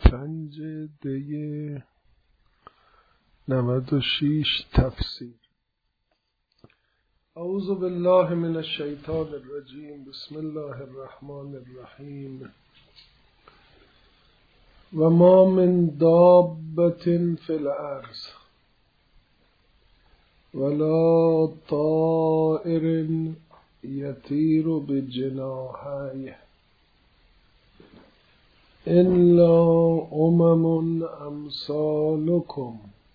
25 دی 96 تفسیر. اعوذ بالله من الشیطان الرجیم. بسم الله الرحمن الرحیم. و ما من دابة فی الارض ولا طائر یطیر بجناحیه الا امثالکم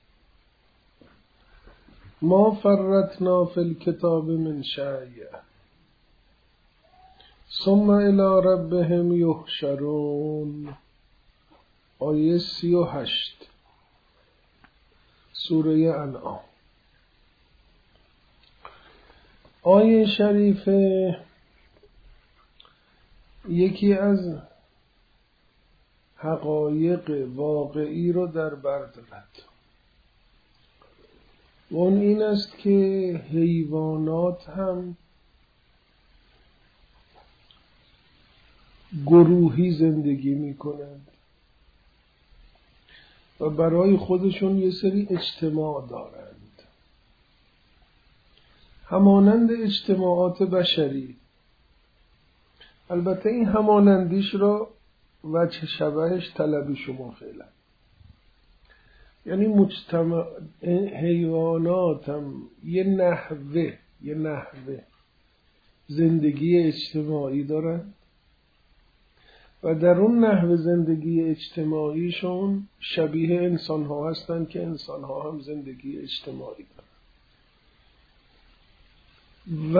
ما فرطنا فی الکتاب من شیء ثم الی ربهم یحشرون. آیه 38 سوره انعام. آیه شریفه یکی از حقایق واقعی رو در بر دارد و اون این است که حیوانات هم گروهی زندگی می کنند و برای خودشون یه سری اجتماع دارند، همانند اجتماعات بشری. البته این همانندیش را وجه شبهش طلبی شما فعلا، یعنی حیوانات هم یه نحوه زندگی اجتماعی دارن و در اون نحوه زندگی اجتماعیشون شبیه انسان ها هستن که انسان ها هم زندگی اجتماعی دارن. و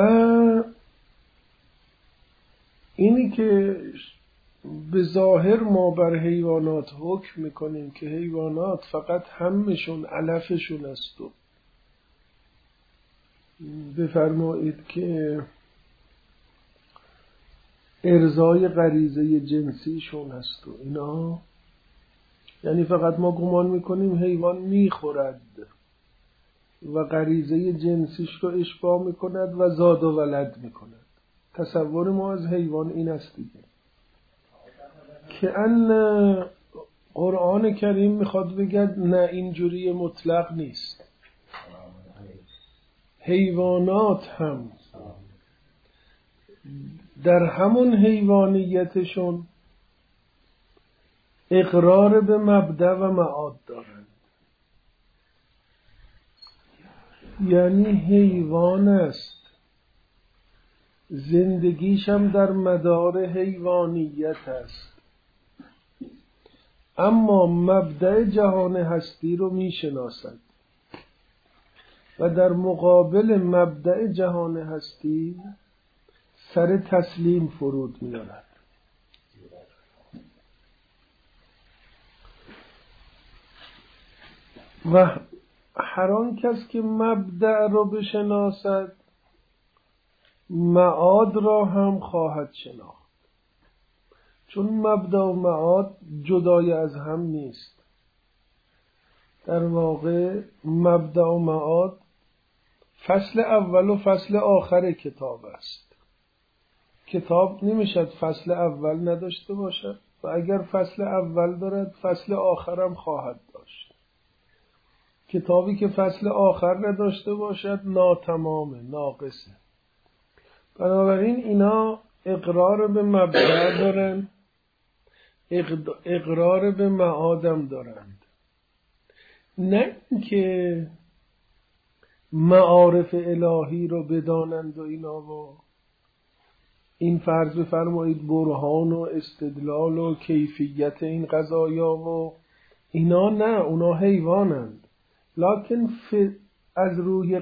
اینی که به ظاهر ما بر حیوانات حکم میکنیم که حیوانات فقط همشون علفشون است و بفرمایید که ارضای غریزه جنسیشون هست و اینا، یعنی فقط ما گمان میکنیم حیوان میخورد و غریزه جنسیش رو اشباع میکند و زاد و ولد میکند. تصور ما از حیوان این است دیگه، که ان قرآن کریم میخواد بگد نه، اینجوری مطلق نیست. حیوانات هم در همون حیوانیتشون اقرار به مبدأ و معاد دارند. یعنی حیوان است، زندگیش هم در مدار حیوانیت است، اما مبدأ جهان هستی رو میشناسد و در مقابل مبدأ جهان هستی سر تسلیم فرود میارد. و هر آن کس که مبدأ رو بشناسد معاد را هم خواهد شناخت، چون مبدأ و معاد جدای از هم نیست. در واقع مبدأ و معاد فصل اول و فصل آخر کتاب است. کتاب نمیشد فصل اول نداشته باشد و اگر فصل اول دارد فصل آخرم خواهد داشت. کتابی که فصل آخر نداشته باشد ناتمامه، ناقصه. بنابراین اینا اقرار به مبدأ دارن، اقرار به معادم دارند. نه که معارف الهی رو بدانند و اینا و این فرض بفرمایید برهان و استدلال و کیفیت این قضایا و اینا، نه، اونا حیوانند. لکن از روی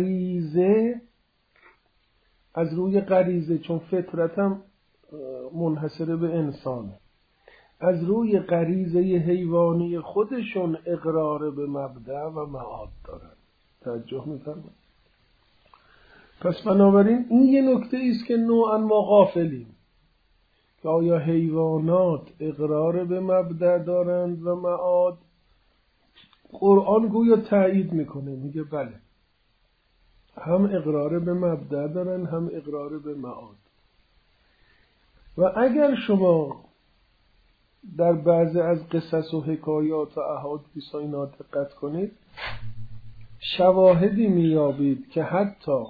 غریزه چون فطرت هم منحصر به انسانه، از روی غریزه حیوانی خودشون اقرار به مبدأ و معاد دارن. توجه می‌فرمایید؟ پس بنابراین این یه نکته است که نوعاً ما غافلیم که آیا حیوانات اقرار به مبدأ دارند و معاد. قرآن گویا تایید میکنه، میگه بله، هم اقرار به مبدأ دارن هم اقرار به معاد. و اگر شما در بعضی از قصص و حکایات و احادیث و اینا دقت کنید، شواهدی میابید که حتی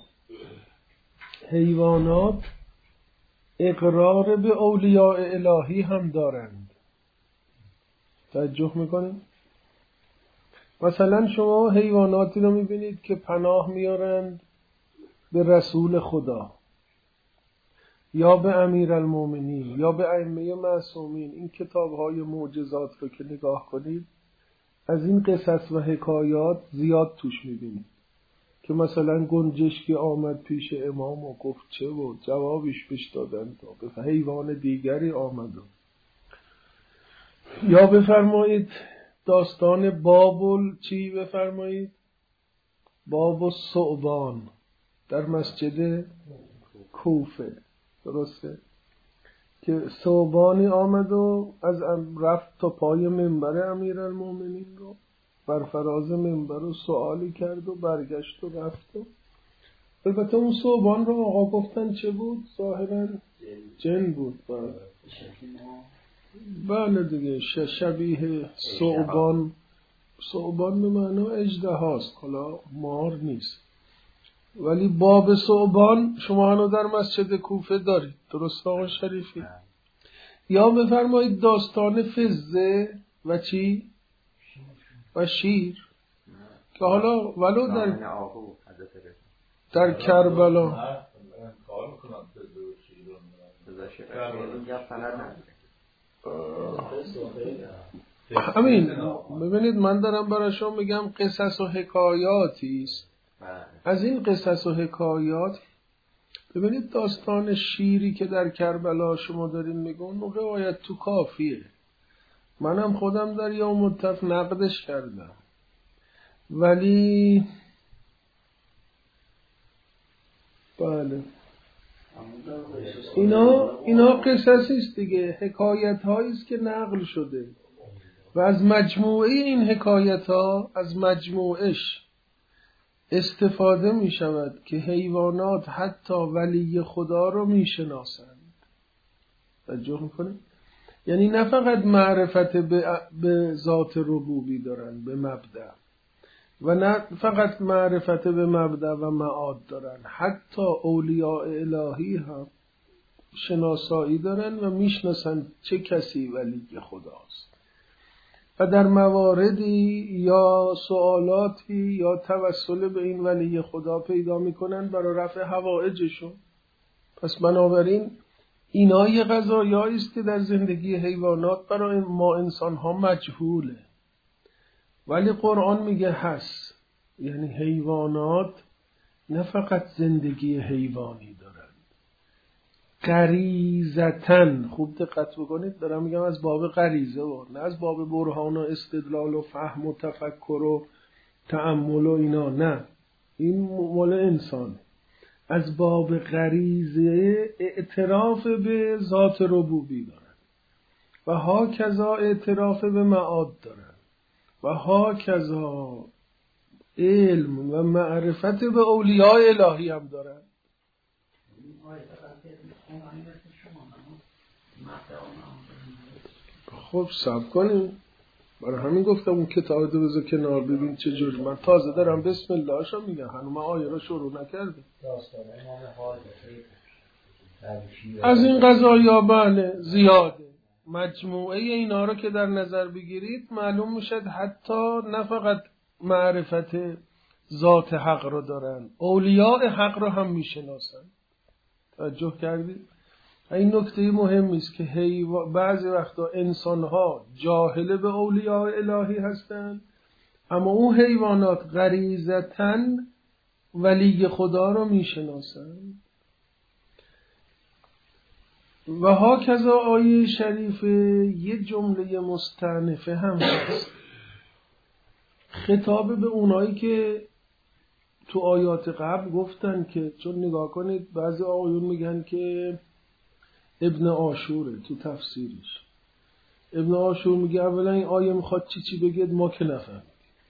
حیوانات اقرار به اولیاء الهی هم دارند. توجه میکنید؟ مثلا شما حیواناتی رو میبینید که پناه میارند به رسول خدا یا به امیرالمومنین یا به ائمه معصومین. این کتاب‌های معجزات رو که نگاه کنید، از این قصص و حکایات زیاد توش میبینید که مثلا گنجشکی آمد پیش امام و گفت چه بود، جوابش بهش دادن تا به حیوان دیگری آمد. یا بفرمایید داستان بابل چی بفرمایید، باب الثعبان در مسجد کوفه، درسته؟ که ثعبانی آمد و از رفت تا پای منبر امیرالمومنین رو بر فراز منبر رو سوالی کرد و برگشت و رفت. و البته اون ثعبان رو آقا گفتن چه بود؟ ظاهراً جن بود. بله دیگه، شبیه ثعبان. ثعبان به معنی اژدهاست، حالا مار نیست. ولی باب ثعبان شما هنو در مسجد کوفه دارید، درست آقا شریفی؟ یا بفرمایید داستان فزه و چی؟ و شیر، که حالا ولو در کربلا همین. ببینید من دارم برای شما میگم قصص و حکایاتی است. از این قصص و حکایات ببینید داستان شیری که در کربلا شما دارین میگون روایت تو کافیه، منم خودم در یوم التف نقدش کردم، ولی بله اینا قصصی است دیگه، حکایت هایی است که نقل شده و از مجموعه این حکایت ها، از مجموعش استفاده می شود که حیوانات حتی ولی خدا رو می شناسند. توجه میکنید؟ یعنی نه فقط معرفت به ذات ربوبی دارن، به مبدأ، و نه فقط معرفت به مبدأ و معاد دارن، حتی اولیاء الهی هم شناسایی دارن و میشناسن چه کسی ولی خداست. و در مواردی یا سوالاتی یا توسل به این ولی خدا پیدا میکنن برای رفع حوائجشون. پس بنابراین اینا یه قضایایی است که در زندگی حیوانات برای ما انسان ها مجهوله، ولی قرآن میگه هست. یعنی حیوانات نه فقط زندگی حیوانی دارن، غریزتن، خوب دقت بکنید دارم میگم از باب غریزه و نه از باب برهان و استدلال و فهم و تفکر و تأمل و اینا، نه، این مال انسان. از باب غریزه اعتراف به ذات ربوبی دارن و ها کذا اعتراف به معاد دارن و ها کذا علم و معرفت به اولیاء الهی هم دارن. خب صبر کنیم، برای همین گفتم اون کتاب رو بذار کنار ببین چه جوری. من تازه دارم بسم الله شو میگم، هنوز من آیه رو شروع نکردم. از این قضایا بله زیاده، مجموعه اینا رو که در نظر بگیرید معلوم میشد حتی نه فقط معرفت ذات حق رو دارن، اولیاء حق رو هم میشناسن. توجه کردید؟ این نکته مهمی است که بعضی وقتا انسان‌ها جاهل به اولیاء الهی هستند، اما اون حیوانات غریزتاً ولی خدا رو میشناسند. و ها کذا آیه شریفه یه جمله مستأنفه هم هست، خطاب به اونایی که تو آیات قبل گفتن که، چون نگاه کنید بعضی آقایون میگن که ابن عاشوره تو تفسیرش، ابن عاشور میگه اولا این آیه میخواد چی بگید ما که نفهمیم،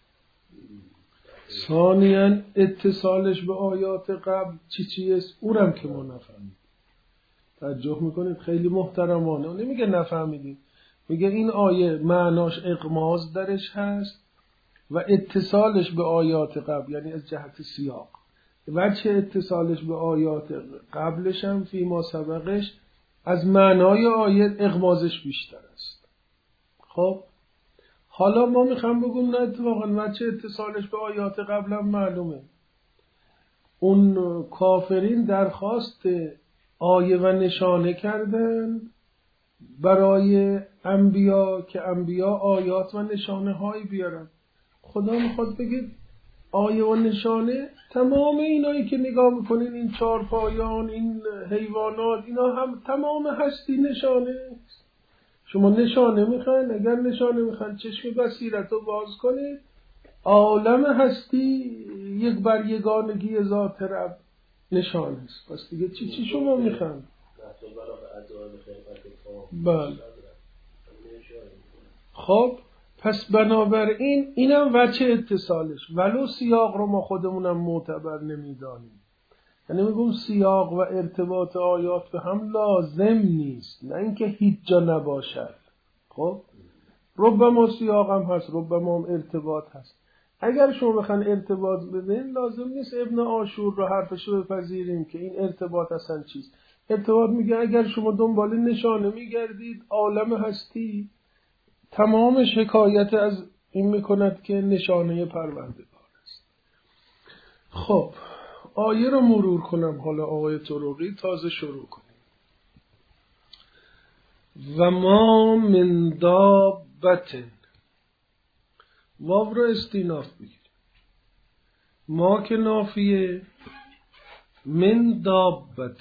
ثانیاً اتصالش به آیات قبل چی است اونم که ما نفهمیم. توجه میکنید؟ خیلی محترمانه نمیگه نفهمیدیم، میگه این آیه معناش اغماض درش هست و اتصالش به آیات قبل، یعنی از جهت سیاق، وجه اتصالش به آیات قبلش هم فیما سبقش از معنای آیه اغماضش بیشتر است. خب حالا ما میخوام بگم نه اتفاقا وجه اتصالش به آیات قبل هم معلومه. اون کافرین درخواست آیه و نشانه کردن برای انبیا که انبیا آیات و نشانه هایی بیارن. خدا میخواد بگید آیه و نشانه تمام اینایی که نگاه میکنین، این چارپایان، این حیوانات، اینا هم تمام هستی نشانه. شما نشانه میخواین؟ اگر نشانه میخواین چشم بصیرت رو باز کنید، عالم هستی یک بر یگانگی ذات رب نشانه است. پس دیگه چی شما میخواین؟ بله. خب پس بنابراین اینم وجه اتصالش، ولو سیاق رو ما خودمونم معتبر نمیدانیم. یعنی میگم سیاق و ارتباط آیات به هم لازم نیست، نه اینکه هیچ جا نباشد. خب ربما سیاق هم هست، ربما هم ارتباط هست. اگر شما بخواین ارتباط بدین لازم نیست ابن عاشور رو حرفشو بپذیریم که این ارتباط اصلا چیست. ارتباط میگه اگر شما دنبال نشانه میگردید، عالم هستی تمامش حکایت از این میکند که نشانه پروردگار است. خب آیه رو مرور کنم حالا آقای طرقی، تازه شروع کنیم. و ما من دابت، واو رو استیناف بگیر، ما که نافیه، من دابت،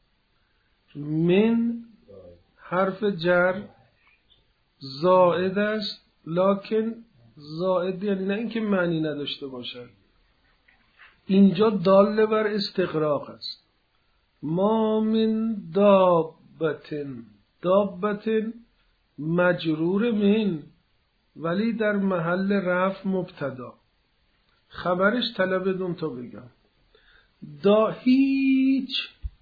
من حرف جر زائد است، لکن زائد یعنی نه اینکه معنی نداشته باشد، اینجا دال بر استغراق است. ما من دابتن، دابتن مجرور من ولی در محل رفع مبتدا، خبرش طلب دون تا بگم هیچ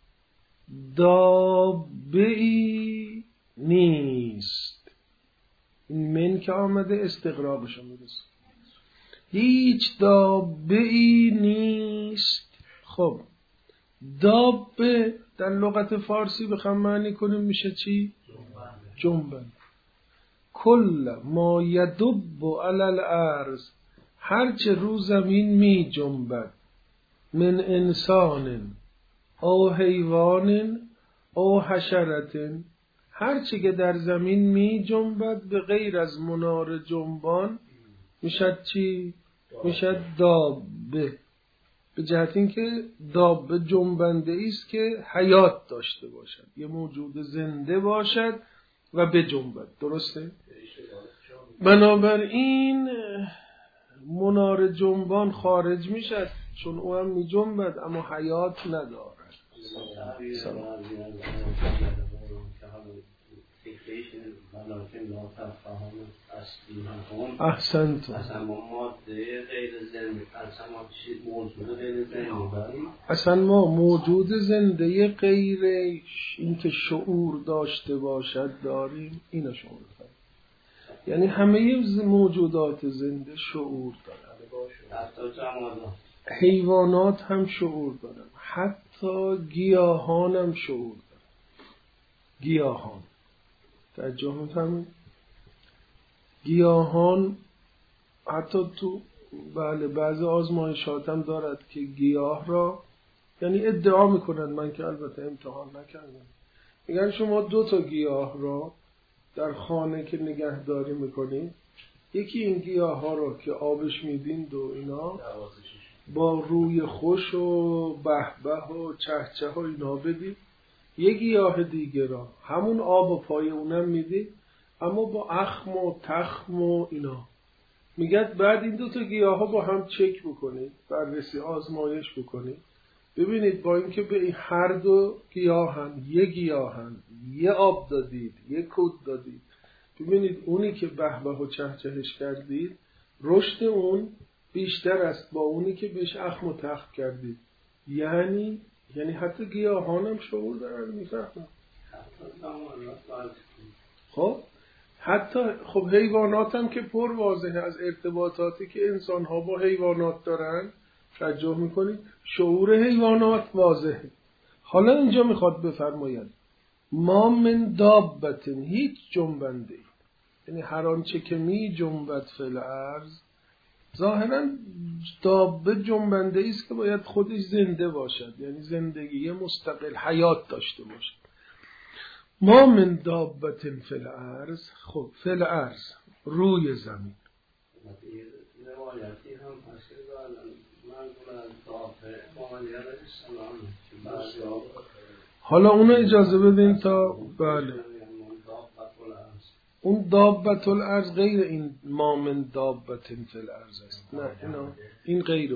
دابعی نیست. این من که آمده استغراقشو میرسه، هیچ دابعی نیست. خب دابه در لغت فارسی بخوام معنی کنیم میشه چی؟ جنبن. کل ما یدب علی الارض، هرچه رو زمین می جنبد، من انسان او حیوان او حشرت، هرچه که در زمین می جنبد به غیر از منار جنبان میشد چی؟ میشد دابه. به جهت اینکه دابه جنبنده است که حیات داشته باشد، یه موجود زنده باشد و بجنبد. درسته؟ بنابراین منار جنبان خارج میشد چون او هم می جنبد اما حیات ندارد. احسنت. اصلا ما موجود زنده غیر اینکه شعور داشته باشد داریم. اینو شما بفرمایید. یعنی همه موجودات زنده شعور دارن، حیوانات هم شعور دارن، حتی گیاهان هم شعور دارن. گیاهان توجه می‌فرمایید؟ گیاهان حتی تو بعضی آزمایشات هم دارد که گیاه را، یعنی ادعا میکنن، من که البته امتحان نکردم، میگن شما 2 گیاه را در خانه که نگهداری میکنید، یکی این گیاه ها را که آبش میدین و اینا با روی خوش و بهبه و چهچه و اینا بدید، یک گیاه دیگه را همون آب و پای اونم میدید اما با اخم و تخم و اینا. میگد بعد این 2 گیاه ها با هم چک بکنید، بررسی آزمایش بکنید، ببینید با اینکه به این هر 2 گیاهن، یک گیاهن، یه آب دادید، یک کود دادید، ببینید اونی که بهبه و چهچهش کردید رشد اون بیشتر است با اونی که بهش اخم و تخم کردید. یعنی حتی گیاهان هم شعور دارن، میفهمن. خب حتی خب حیوانات هم که پر واضحه از ارتباطاتی که انسان ها با حیوانات دارن، توجه میکنید شعور حیوانات واضحه. حالا اینجا میخواد بفرماید ما من دابتن، هیچ جنبنده، یعنی هر آنچه که می جنبد فی الارض، ظاهرا دابه جنبنده است که باید خودش زنده باشد، یعنی زندگی مستقل، حیات داشته باشد. ما من دابتن فی الارض، خب فی الارض روی زمین. حالا اونو اجازه بدین تا بله اون دابت الارض غیر این ما من دابت فی الارض است. نه این غیر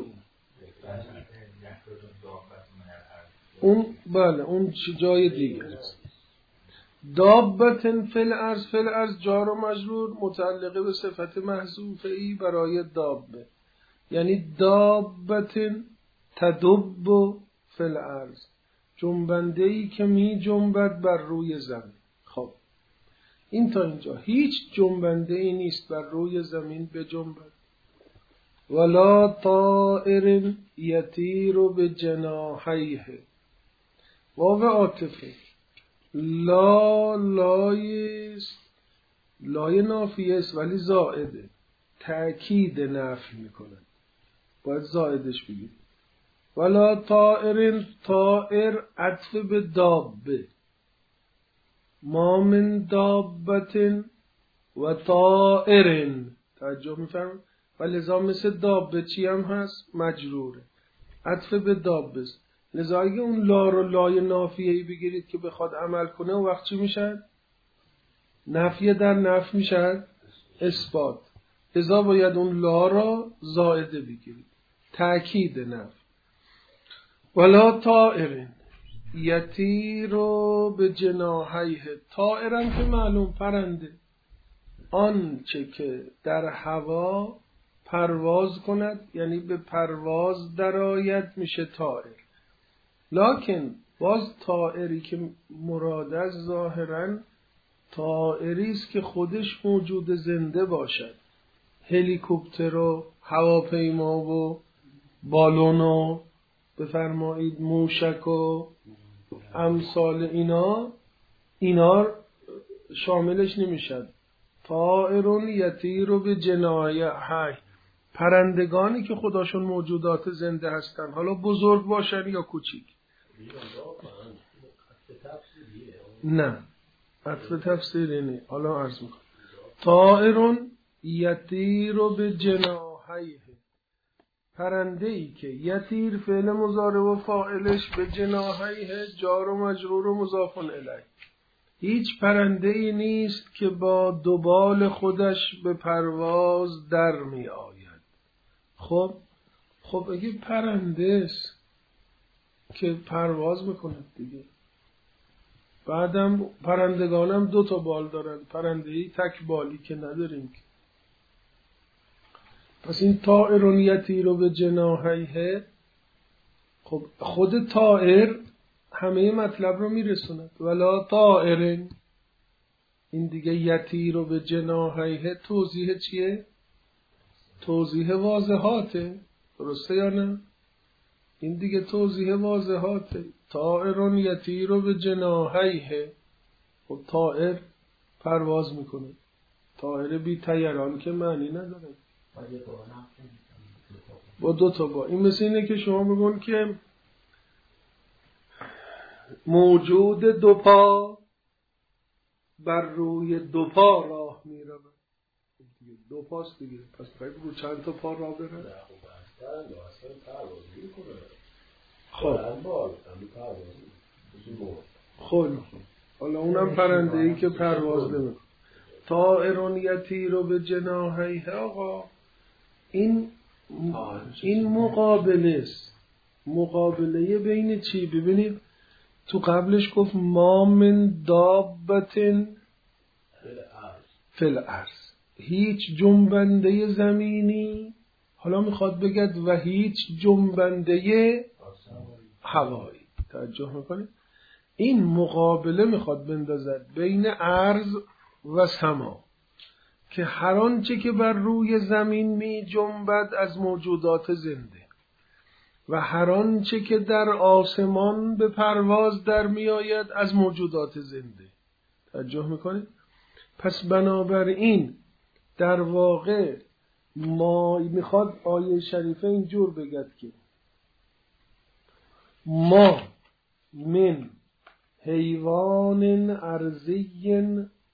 اون بله اون جای دیگر است. دابت فی الارض، فی الارض جار و مجرور متعلقه به صفت محذوفه ای برای دابه، یعنی دابت تدب فی الارض، جنبنده ای که می جنبد بر روی زمین. خب این تا اینجا هیچ جنبنده ای نیست بر روی زمین بجنبد. ولا طائر یطیر بجناحیه، واو عاطفه، لا لایست، لای نافیه است ولی زائده، تأکید نفی میکنه، باید زائدش بگید. ولا طائر، طائر عطف به دابه، ما من دابت و طائر، توجه میفرمایید، و لذا مثل دابه چی هم هست؟ مجروره، عطف به دابه است. لذا اگه اون لا رو لای نافیه‌ای بگیرید که بخواد عمل کنه، و وقت چی میشن؟ نفیه در نفی میشن اثبات. لذا باید اون لا را زائده بگیرید، تأکید نفی. ولا طائر یطیر به جناحیه، طائرم که معلوم پرنده، آن چه که در هوا پرواز کند، یعنی به پرواز درآید میشه طائر. لکن باز طائری که مراد است ظاهرا طائری است که خودش موجود زنده باشد، هلیکوپتر و هواپیما و بالون و بفرمایید موشک و امثال اینا شاملش نمیشد. طائر یطیر به جناحیه، پرندگانی که خداشون موجودات زنده هستن، حالا بزرگ باشن یا کوچیک. نه عطف تفسیری نه. حالا عرض میکنم طائر یطیر به جناحیه، پرنده ای که یطیر فعل مضارع و فاعلش به جناحیه جار و مجرور و مضاف الیه. هیچ پرنده ای نیست که با دو بال خودش به پرواز در می آید. خب اگه پرنده است که پرواز میکنه دیگه، بعدم پرندگانم 2 تا بال دارن، پرندهی تک بالی که نداریم که. پس این طائر یطیر به جناحیه، خب خود طائر همه مطلب رو میرسوند. ولا طائر، این دیگه یطیر به جناحیه توضیح چیه؟ توضیح واضحاته، درسته یا نه؟ این دیگه توضیح واضحاته. طائر یطیر به جناحیه، خب طائر پرواز میکنه، طائر بی طیران که معنی نداره با 2 تا با. این مثل اینه که شما بگون که موجود 2 پا بر روی 2 پا راه می رود. 2 پاست دیگه، پس باید رو چند تا پا راه بره؟ خب حالا اونم پرنده ای که پرواز نمیکنه. طائر یطیر به جناحیه، آقا این مقابله است. مقابله بین چی؟ ببینید تو قبلش گفت ما من دابت فی الارض، هیچ جنبنده زمینی، حالا میخواد بگد و هیچ جنبنده هوایی. توجه میکنید این مقابله میخواد بندازد بین ارض و سما. که هر آنچه که بر روی زمین می جنبد از موجودات زنده و هر آنچه که در آسمان به پرواز در می آید از موجودات زنده. توجه میکنید؟ پس بنابراین در واقع ما میخواد آیه شریفه اینجور بگد که ما من حیوان ارضی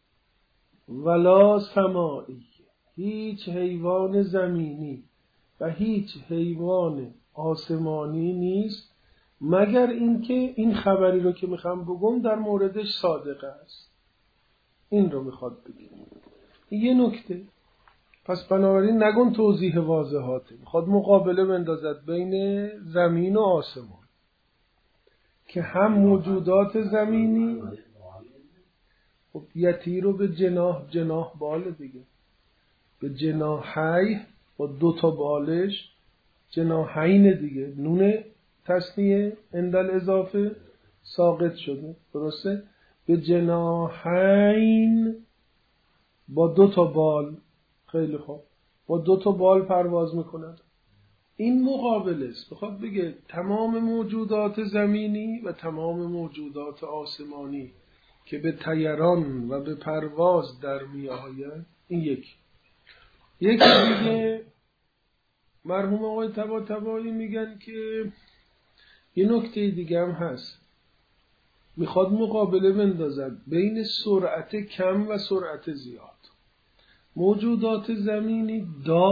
ولا سمائی، هیچ حیوان زمینی و هیچ حیوان آسمانی نیست مگر اینکه این خبری رو که میخوام بگم در موردش صادقه است. این رو میخواد بگیم. یه نکته، پس بنابراین نگون توضیح واضحاته، میخواد مقابله بندازد بین زمین و آسمان که هم موجودات زمینی خب یتی رو به جناح بال دیگه، به جناحی با 2 بالش جناحین دیگه، نون تسنیه اندل اضافه ساقط شده، درسته؟ به جناحین با 2 بال. خیلی خوب، با 2 بال پرواز میکنند. این مقابل است، بخواد بگه تمام موجودات زمینی و تمام موجودات آسمانی که به طیران و به پرواز در می آید. این یکی دیگه مرحوم آقای طباطبایی میگن که یه نکته دیگه هم هست، میخواد مقابله بندازد بین سرعت کم و سرعت زیاد. موجودات زمینی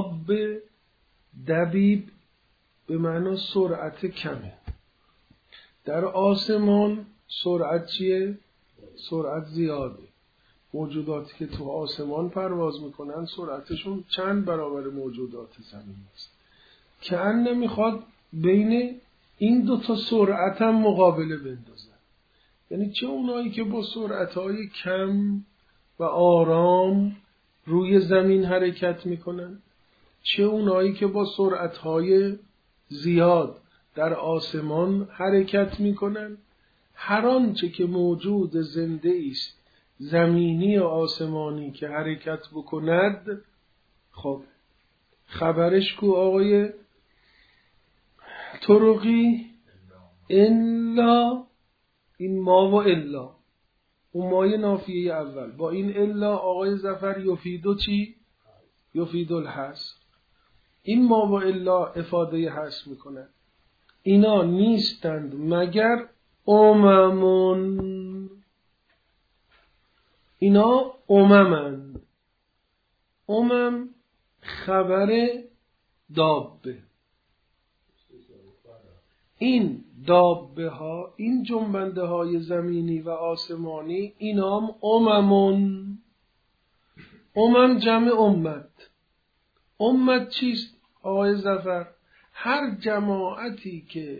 دبیب به معنی سرعت کمه، در آسمان سرعت چیه؟ سرعت زیاده. موجوداتی که تو آسمان پرواز میکنن سرعتشون چند برابر موجودات زمین است. که ان نمیخواد بین این 2 سرعت هم مقابله بندازن، یعنی چه اونایی که با سرعتهای کم و آرام روی زمین حرکت میکنن، چه اونایی که با سرعتهای زیاد در آسمان حرکت میکنن. هر آنچه که موجود زنده است زمینی و آسمانی که حرکت بکند، خب خبرش کو آقای طرقی؟ الا، این ما و الا، اون مای نافیه اول با این الا آقای ظفر یفیدو چی؟ یفیدو الحصر. این ما و الا افاده حصر میکنن. اینا نیستند مگر اممون، اینا اممند. امم خبر دابه، این دابه ها، این جنبنده های زمینی و آسمانی، اینام اممون. امم جمع امت. امت چیست آقای ظفر؟ هر جماعتی که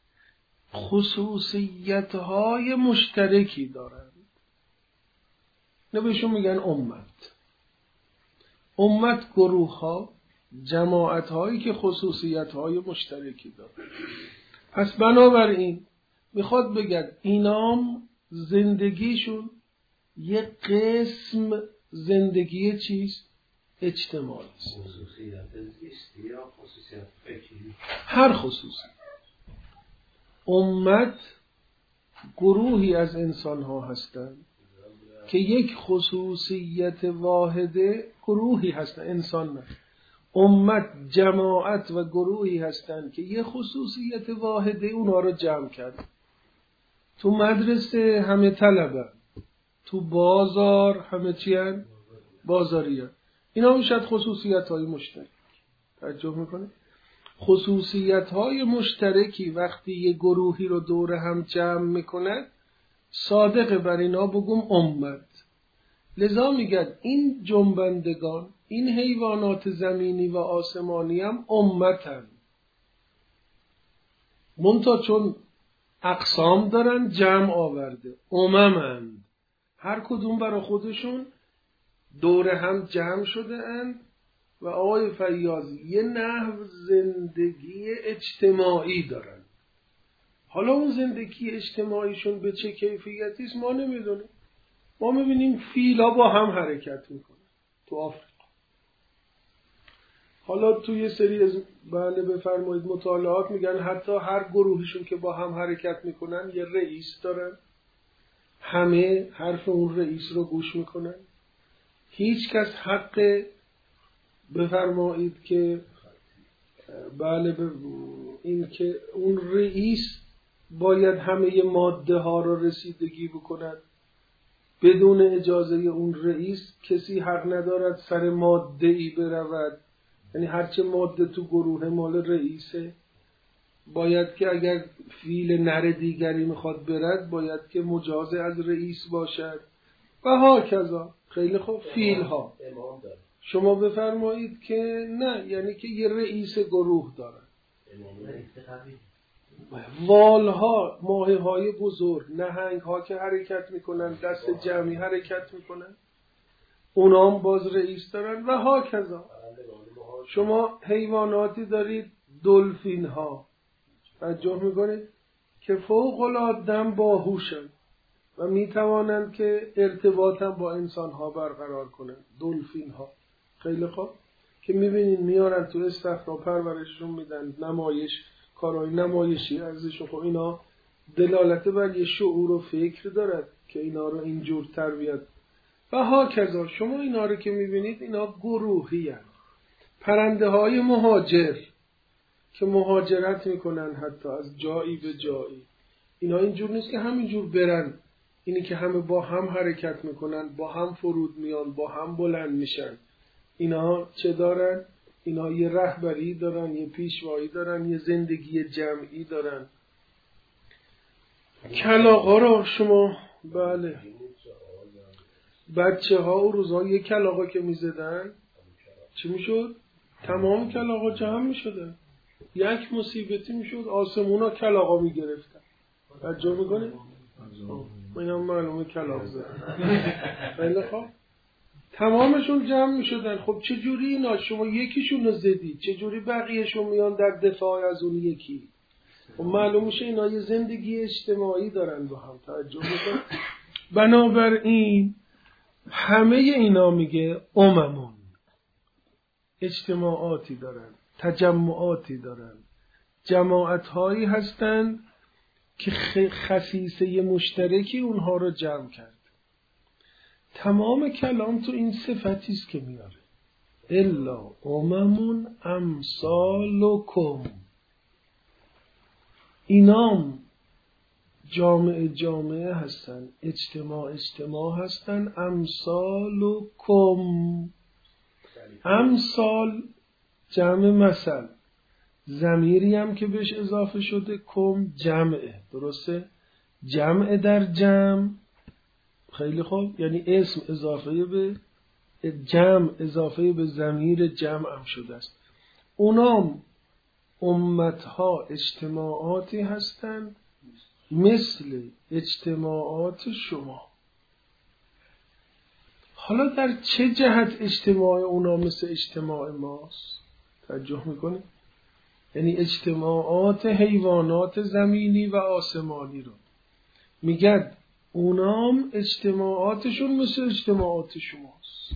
خصوصیت های مشترکی دارند بهشون میگن امت. امت گروه ها، جماعت هایی که خصوصیت های مشترکی دارند. پس بنابراین میخواد بگد اینام زندگیشون یک قسم زندگی چیست؟ اجتماعی است. خصوصیت زیستی یا خصوصیت فکری؟ هر خصوصیت. امت گروهی از انسان ها هستند که یک خصوصیت واحده، گروهی هستند، انسان نه. امت جماعت و گروهی هستند که یک خصوصیت واحده اونها رو جمع کرد. تو مدرسه همه طلبه، تو بازار همه چی هست؟ بازاری هست. اینا میشد خصوصیت های مشترک. توجه میکنه؟ خصوصیت های مشترکی وقتی یه گروهی رو دور هم جمع میکنه صادق بر اینا بگم امت. لذا میگد این جنبندگان، این حیوانات زمینی و آسمانی هم امتن، منتها چون اقسام دارن جمع آورده، اممند. هر کدوم برای خودشون دور هم جمع شده اند و آقای فیاضی یه نحو زندگی اجتماعی دارن. حالا اون زندگی اجتماعیشون به چه کیفیتی است ما نمیدونیم. ما میبینیم فیلا با هم حرکت میکنن، تو آفریقا. حالا توی سری از بله بفرمایید مطالعات میگن حتی هر گروهشون که با هم حرکت میکنن یه رئیس دارن، همه حرف اون رئیس رو گوش میکنن، هیچ کس حق بفرمایید که بله این که اون رئیس باید همه ماده ها رو رسیدگی بکند، بدون اجازه اون رئیس کسی حق ندارد سر ماده ای برود. یعنی هرچه ماده تو گروه مال رئیسه، باید که اگر فیل نر دیگری میخواد برد باید که مجاز از رئیس باشد و ها کذا. خیلی خوب. فیل ها شما بفرمایید که نه، یعنی که یه رئیس گروه دارن. والها، ماهی های بزرگ، نهنگ ها که حرکت میکنن دست جمعی حرکت میکنن، اونا هم باز رئیس دارن و ها کذا. شما حیواناتی دارید دلفین ها، توجه میکنید که فوق العاده باهوشن و میتوانند که ارتباط هم با انسان ها برقرار کنند. دلفین ها خیلی خوب که میبینید میارن تو استخر پرورششون میدن، نمایش، کارهای نمایشی ازشون. خب اینا دلالت بر یه شعور و فکر دارد که اینا رو اینجور تربیت و ها کذا. شما اینا رو که میبینید اینا گروهی هست. پرنده های مهاجر که مهاجرت میکنن حتی از جایی به جایی، اینا اینجور نیست که همینجور برن، اینی که همه با هم حرکت میکنن، با هم فرود میان، با هم بلند میشن. اینا چه دارن؟ اینا یه رهبری دارن، یه پیشوایی دارن، یه زندگی جمعی دارن. کلاغا رو شما بله بچه ها و روزها یک کلاغا که میزدن چی میشد؟ تمام کلاغا جمع میشدن، یک مصیبتی میشد، آسمونا کلاغا میگرفتن. توجه میکنه؟ اینم معلومه کلاغ زدن. خیلی خوب. تمامشون جمع میشدن. خب چجوری اینا شما یکیشون رو زدی، چجوری بقیهشون میان در دفاع از اون یکی؟ خب معلوم میشه اینا یه زندگی اجتماعی دارن با هم. توجه میکنه؟ بنابراین همه اینا میگه اممون اجتماعاتی دارن، تجمعاتی دارن، جماعت هایی هستند که خصیصه مشترکی اونها رو جمع کرد. تمام کلام تو این صفتی است که میاره، الا اممون امثالکم. اینام جامعه هستن، اجتماع هستن. امثالکم، امثال جمع مثل، ضمیری هم که بهش اضافه شده کم جمعه، درسته؟ جمع در جمع. خیلی خوب. یعنی اسم اضافه به جمع اضافه به ضمیر جمع هم شده است. اونام امتها اجتماعاتی هستند مثل اجتماعات شما. حالا در چه جهت اجتماع اونا مثل اجتماع ماست؟ توجه میکنه؟ یعنی اجتماعات حیوانات زمینی و آسمانی رو میگن اونام اجتماعاتشون مثل اجتماعات شماست.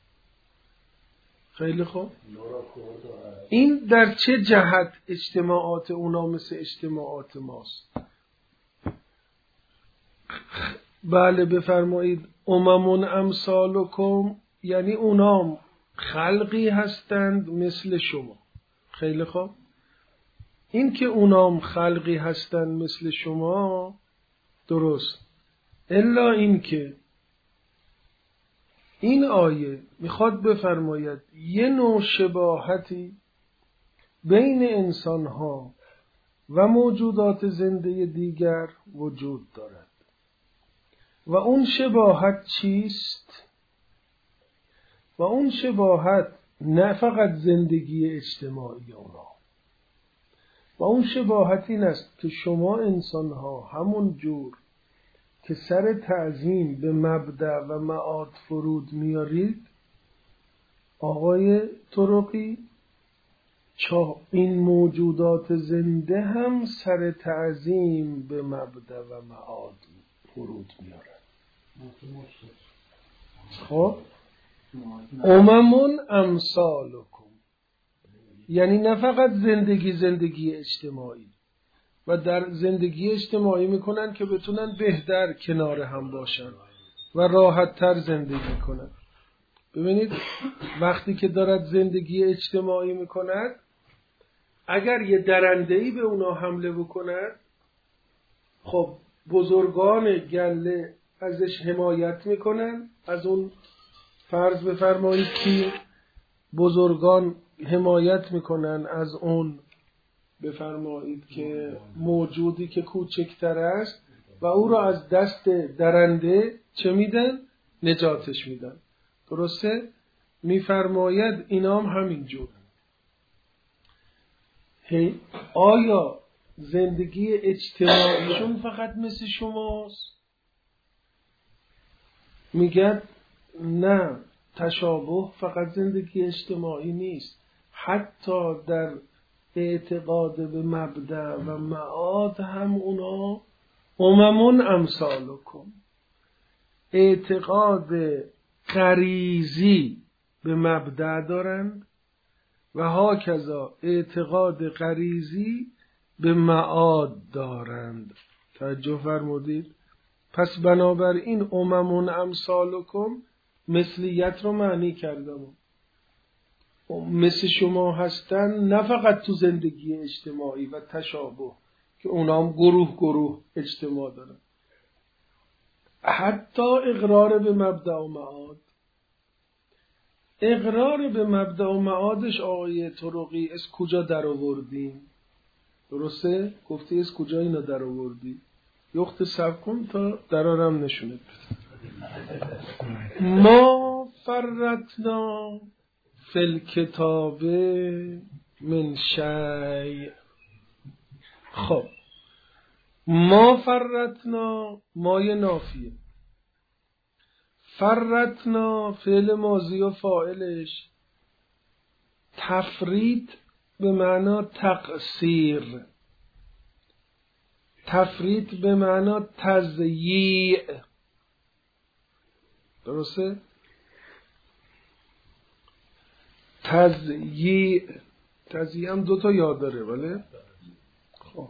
خیلی خوب. این در چه جهت اجتماعات اونا مثل اجتماعات ماست؟ بله بفرمایید اممون امثالکم، یعنی اونام خلقی هستند مثل شما. خیلی خوب. این که اونام خلقی هستند مثل شما درست، الا این که این آیه میخواد بفرماید یه نوع شباهتی بین انسانها و موجودات زنده دیگر وجود دارد. و اون شباهت چیست؟ و اون شباهت نه فقط زندگی اجتماعی اونا، و اون شباهت این است که شما انسانها همون جور که سر تعظیم به مبدأ و معاد فرود میارید، آقای طرقی، این موجودات زنده هم سر تعظیم به مبدأ و معاد فرود میارن. خب اممون امثالکم، یعنی نه فقط زندگی اجتماعی و در زندگی اجتماعی میکنن که بتونن بهتر کنار هم باشن و راحت تر زندگی کنن. ببینید وقتی که دارد زندگی اجتماعی میکند، اگر یه درنده‌ای به اونا حمله بکند، خب بزرگان گله ازش حمایت میکنن. از اون فرض بفرمایید که بزرگان حمایت میکنن از اون بفرمایید که موجودی که کوچکتر است و او را از دست درنده چه میدن؟ نجاتش میدن. درسته؟ میفرماید اینام همین جور. آیا زندگی اجتماعیشون فقط مثل شماست؟ میگه نه، تشابه فقط زندگی اجتماعی نیست، حتی در اعتقاد به مبدأ و معاد هم اونا اممون امثالکم، اعتقاد غریزی به مبدأ دارند و هاکذا اعتقاد غریزی به معاد دارند. توجه فرمودید؟ پس بنابراین اممون امثالکم مثلیت رو معنی کردم، مثل شما هستن، نه فقط تو زندگی اجتماعی و تشابه که اونا هم گروه اجتماع دارن، حتی اقرار به مبدأ و معاد. اقرار به مبدأ و معادش آقای طرقی از کجا در آوردیم؟ درسته؟ گفتی از کجا اینا در آوردی؟ یخت سب کن تا درارم نشونت بده. ما فرطنا فی الکتاب من شیء. خب ما فرطنا، مای نافیه، فرطنا فعل ماضی و فاعلش، تفریط به معنا تقصیر، تفریط به معنا تضییع. درسته؟ تضییع هم دوتا یاد داره، ولی خب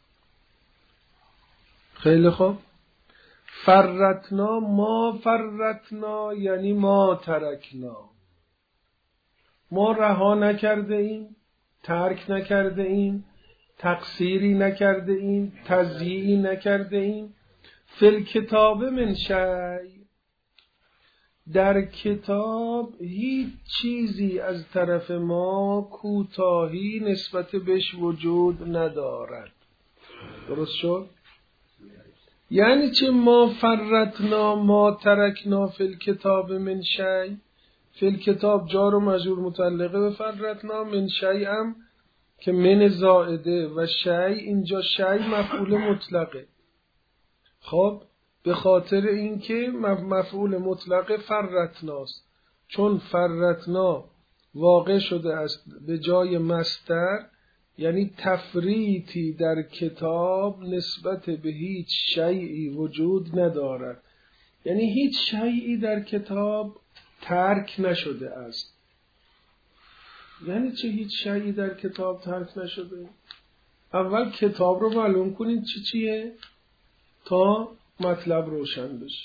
خیلی خوب. فرطنا، ما فرطنا یعنی ما ترکنا، ما رها نکرده ایم، ترک نکرده ایم، تقصیری نکرده ایم، تضییعی نکرده ایم. فی الکتاب من شیء، در کتاب هیچ چیزی از طرف ما کوتاهی نسبت بهش وجود ندارد. درست شد؟ یعنی چه ما فرطنا ما ترکنا فی الکتاب من شیء؟ فی الکتاب جار و مجرور متعلقه به فرطنا، من شیء هم که من زائده و شیء، اینجا شیء مفعول مطلقه. خب به خاطر اینکه مفعول مطلق فرطناست، چون فرطنا واقع شده است به جای مصدر، یعنی تفریطی در کتاب نسبت به هیچ شیئی وجود ندارد، یعنی هیچ شیئی در کتاب ترک نشده است. یعنی چه هیچ شیئی در کتاب ترک نشده؟ اول کتاب رو معلوم کنید چیه تا مطلب روشن بشه.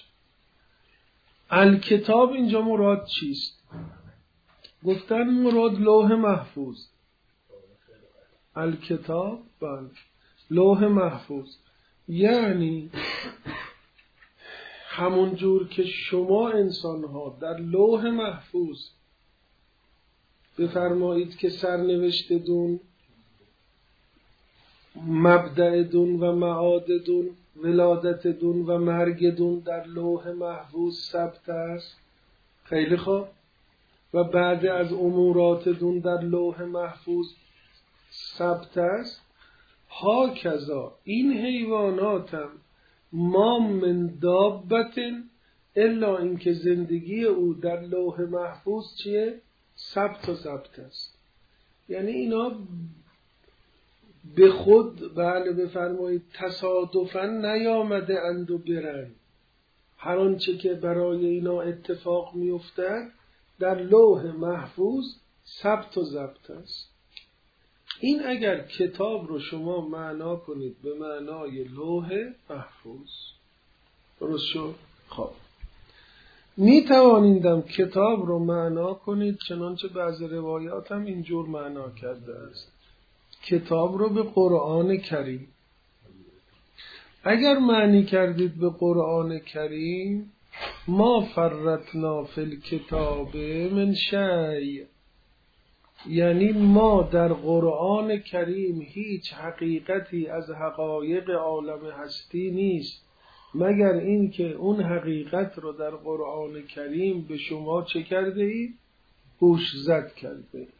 الکتاب اینجا مراد چیست؟ گفتن مراد لوح محفوظ. الکتاب بله لوح محفوظ، یعنی همون جور که شما انسان ها در لوح محفوظ بفرمایید که سرنوشت دون، مبدأ دون و معاد دون، ولادت دون و مرگ دون در لوح محفوظ ثبت است. خیلی خوب. و بعد از امورات دون در لوح محفوظ ثبت است. هاکذا این حیوانات هم ما من دابت الا اینکه زندگی او در لوح محفوظ چیه؟ ثبت است. یعنی اینا به خود بله بفرمایید تصادفاً نیامده اند و برن. هر آنچه که برای اینا اتفاق میافتد در لوح محفوظ ثبت و ضبط است. این اگر کتاب رو شما معنا کنید به معنای لوح محفوظ، درست شد؟ خب می توانیدم کتاب رو معنا کنید چنانچه بعضی روایات هم اینجور معنا کرده است، کتاب رو به قرآن کریم. اگر معنی کردید به قرآن کریم، ما فرطنا فی الکتاب من شیء، یعنی ما در قرآن کریم هیچ حقیقتی از حقایق عالم هستی نیست مگر این که اون حقیقت رو در قرآن کریم به شما چه کرده اید؟ گوش زد کرده اید.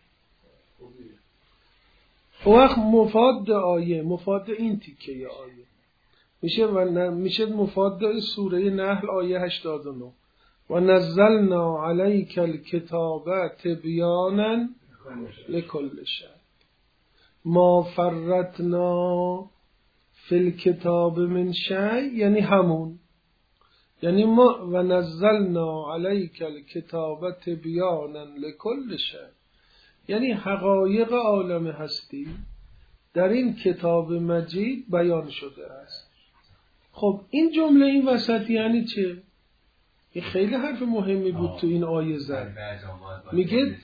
وقت مفاد آیه، مفاد این تیکه آیه میشه مفاد سوره نحل آیه 89 و نزلنا علیک الکتاب تبیانا لکل شیء. ما فرطنا فی الکتاب من شیء یعنی همون، یعنی ما و نزلنا علیک الکتاب تبیانا لکل شیء، یعنی حقایق عالم هستی در این کتاب مجید بیان شده است. خب این جمله این وسط یعنی چه؟ این خیلی حرف مهمی بود تو این آیه زد. میگه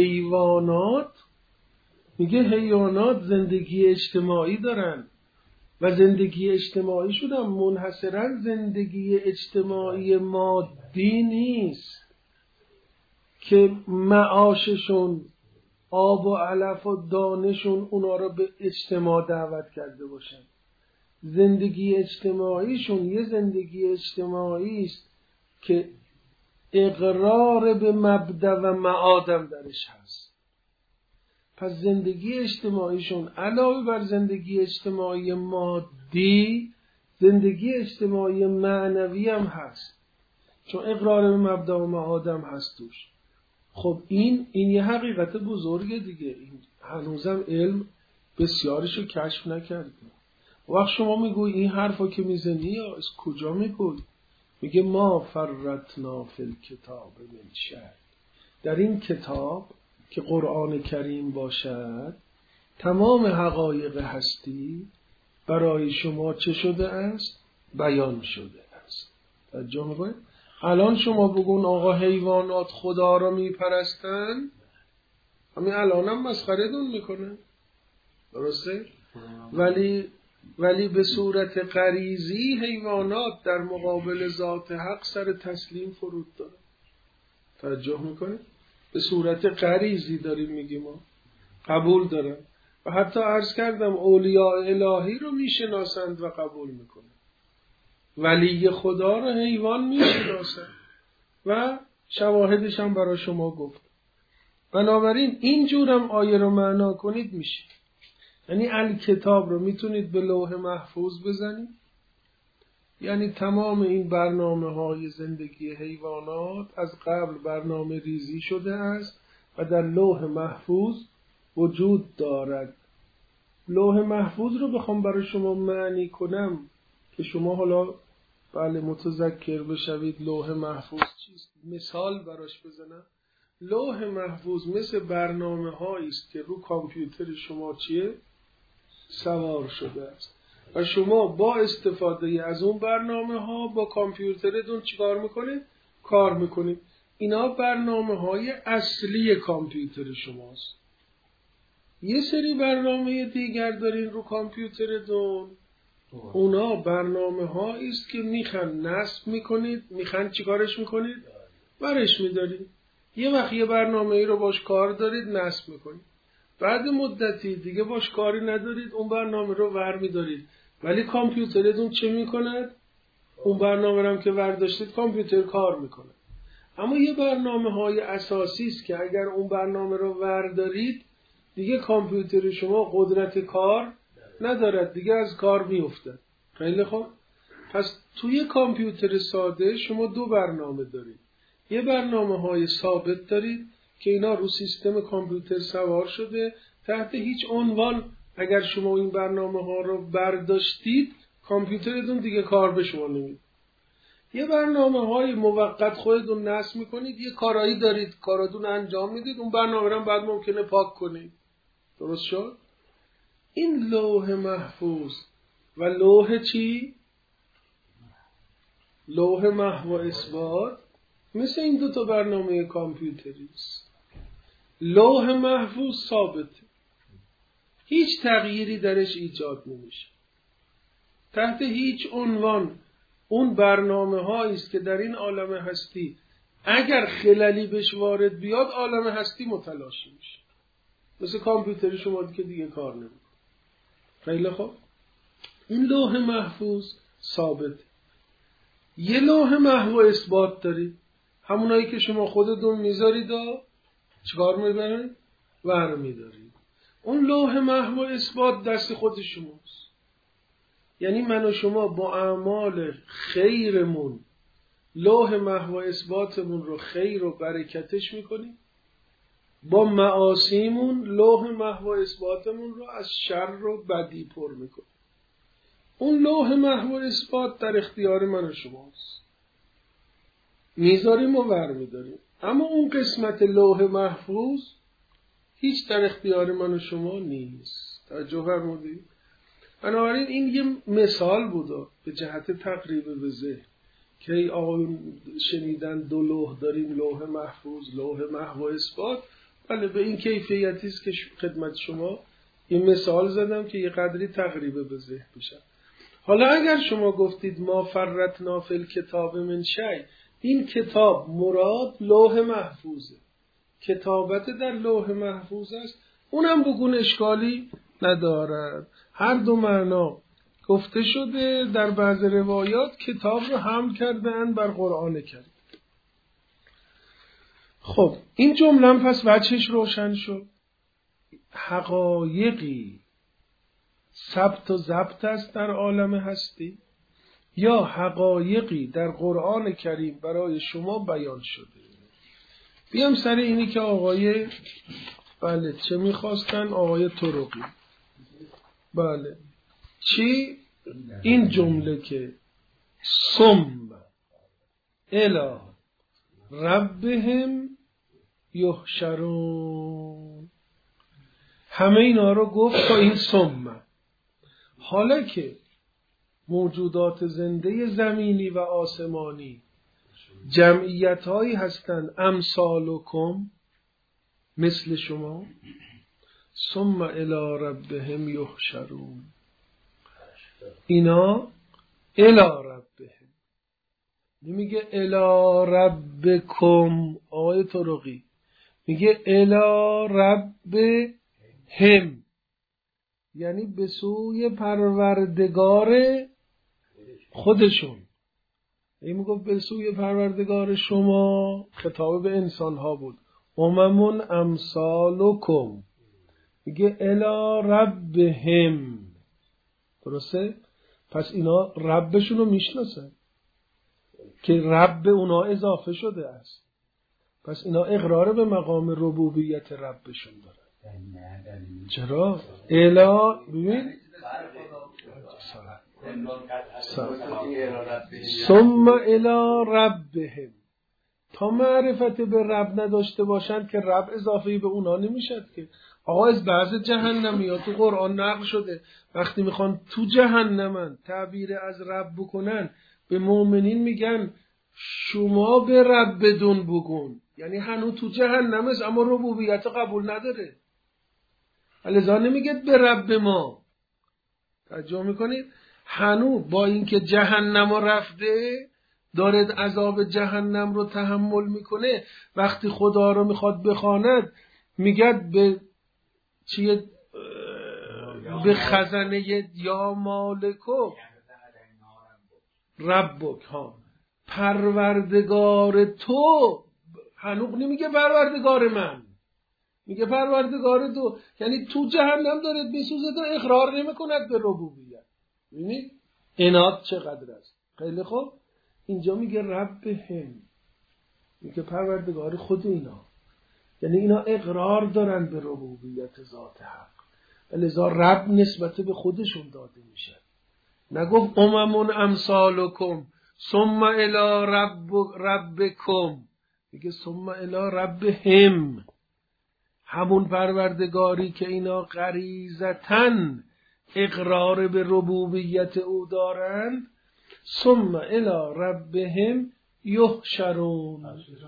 حیوانات زندگی اجتماعی دارن و زندگی اجتماعی شدن منحصرا زندگی اجتماعی مادی نیست که معاششون آب و علف و دانشون اونا رو به اجتماع دعوت کرده باشن. زندگی اجتماعیشون یه زندگی اجتماعی است که اقرار به مبدأ و معادم درش هست. پس زندگی اجتماعیشون علاوه بر زندگی اجتماعی مادی، زندگی اجتماعی معنوی هم هست، چون اقرار به مبدأ و معادم هست توش. خب این یه حقیقت بزرگه دیگه، این هنوزم علم بسیارشو کشف نکرده. وقت شما میگوی این حرفو که میزنی یا از کجا میگوی؟ میگه ما فرطنا فی الکتاب من شیء، در این کتاب که قرآن کریم باشد تمام حقایق هستی برای شما چه شده است؟ بیان شده است. توجه میکنید؟ الان شما بگون آقا حیوانات خدا را میپرستن، همین الان هم مسخره دون میکنه، درسته؟ ولی به صورت غریزی حیوانات در مقابل ذات حق سر تسلیم فرود دارن. توجه میکنید؟ به صورت غریزی داریم میگیم ما قبول دارن و حتی عرض کردم اولیاء الهی رو میشناسند و قبول میکنن، ولی خدا رو حیوان میشناسند و شواهدش هم برای شما گفت. بنابراین اینجورم آیه رو معنا کنید میشه، یعنی الکتاب رو میتونید به لوح محفوظ بزنید، یعنی تمام این برنامه های زندگی حیوانات از قبل برنامه ریزی شده است و در لوح محفوظ وجود دارد. لوح محفوظ رو بخوام برای شما معنی کنم که شما حالا بله متذکر بشوید لوح محفوظ چیست، مثال براش بزنم. لوح محفوظ مثل برنامه هایی است که رو کامپیوتر شما چیه؟ سوار شده است و شما با استفاده از اون برنامه ها با کامپیوترتون چیکار میکنید؟ کار میکنید. اینا برنامه های اصلی کامپیوتر شماست. یه سری برنامه دیگر دارین رو کامپیوترتون، اونا برنامه هایی است که میخوان نصب میکنید، میخوان چیکارش میکنید؟ برش میدارید. یه وقت یه برنامه ای رو باش کار دارید نصب میکنید، بعد مدتی دیگه باش کاری ندارید اون برنامه رو ور میدارید، ولی کامپیوترتون چه میکند؟ اون برنامه رو هم که ورداشتید کامپیوتر کار میکنه. اما یه برنامه های اساسی است که اگر اون برنامه رو وردارید دیگه کامپیوتر شما قدرت کار ندارد، دیگه از کار میفته. خیلی خوب، پس توی کامپیوتر ساده شما دو برنامه دارید. یه برنامه های ثابت دارید که اینا رو سیستم کامپیوتر سوار شده، تحت هیچ عنوان اگر شما این برنامه ها رو برداشتید کامپیوترتون دیگه کار به شما نمید. یه برنامه‌های موقت خودتون نصب میکنید، یه کارایی دارید کاراتون انجام میدید، اون برنامه رو بعد ممکنه پاک کنید. درست شد؟ این لوح محفوظ و لوح چی؟ لوح محو و اثبات مثل این دو تا برنامه کامپیوتری است. لوح محفوظ ثابته، هیچ تغییری درش ایجاد نمیشه، تحت هیچ عنوان. اون برنامه هایی است که در این عالم هستی اگر خللی بهش وارد بیاد عالم هستی متلاشی میشه، مثل کامپیوتر شما که دیگه کار نمیکنه. خیلی خوب، این لوح محفوظ ثابت. یه لوح محو و اثبات دارید، همونایی که شما خودتون میذارید و چیکار میبرید؟ ور میدارید. اون لوح محو و اثبات دست خود شماست. یعنی من و شما با اعمال خیرمون لوح محو و اثباتمون رو خیر و برکتش میکنیم، با معاصیمون لوح محو و اثباتمون رو از شر و بدی پر میکنیم. اون لوح محو و اثبات در اختیار من و شماست، میذاریم و ور میداریم. اما اون قسمت لوح محفوظ هیچ در اختیار من و شما نیست. توجه فرمودید؟ بنابراین این یه مثال بود به جهت تقریب به ذهن که آقایون شنیدن دو لوح داریم، لوح محفوظ، لوح محو و اثبات. بله، به این کیفیتی است که خدمت شما این مثال زدم که یه قدری تقریب به ذهن بشه. حالا اگر شما گفتید ما فرطنا فی الکتاب من شیء، این کتاب مراد لوح محفوظه، کتابت در لوح محفوظ است، اونم بگون اشکالی ندارد. هر دو معنا گفته شده. در بعض روایات کتاب رو حمل کردن بر قرآن کرد. خب این جمله پس وجهش روشن شد. حقایقی ثبت و ضبط است در عالم هستی، یا حقایقی در قرآن کریم برای شما بیان شده. بیام سر اینی که آقای بله چه میخواستن؟ آقای طرقی. بله چی؟ این جمله که ثم الی ربهم یحشرون، همه اینا رو گفت تا این ثم. حالا که موجودات زنده زمینی و آسمانی جمعیت هایی هستند امثالکم، مثل شما، ثم الی ربهم یحشرون، اینا الی ربهم، نمیگه الی ربکم آقای طرقی، میگه الی ربهم، یعنی به سوی پروردگار خودشون. این میگفت به سوی پروردگار شما، خطاب به انسان ها بود. اممون امثالکم، میگه الی ربهم. درسته؟ پس اینا ربشون رو میشناسن که رب اونا اضافه شده است، پس اینا اقرار به مقام ربوبیت ربشون دارن. چرا؟ الی ببین ثم الی ربهم، تا معرفت به رب نداشته باشند که رب اضافه به اونا نمیشد که. آقا از بعض جهنمی ها تو قرآن نقل شده وقتی میخوان تو جهنمن تعبیر از رب بکنن به مؤمنین میگن شما به رب بدون بگون، یعنی هنوز تو جهنم است اما ربوبیت قبول نداره، لذا نمیگه به رب ما. توجه میکنید؟ هنوز با اینکه جهنم رفته دارد عذاب جهنم رو تحمل میکنه، وقتی خدا رو میخواد بخواند میگه به چیه؟ به خزنه یا مالکو ربک، ها پروردگار تو، هنوز نمیگه پروردگار من، میگه پروردگار تو، یعنی تو جهنم دارد بسوزه تا اقرار نمیکند به ربوبیت. ببینید عناد چقدر است. خیلی خوب، اینجا میگه ربهم، میگه پروردگار خود اینا، یعنی اینا اقرار دارن به ربوبیت ذات حق، لذا رب نسبت به خودشون داده میشه. نگفت اممون امثالکم، ثم الی ربکم، میگه ثم الی ربهم، همون پروردگاری که اینا غریزتاً اقرار به ربوبیت او دارند، ثم الی ربهم یحشرون.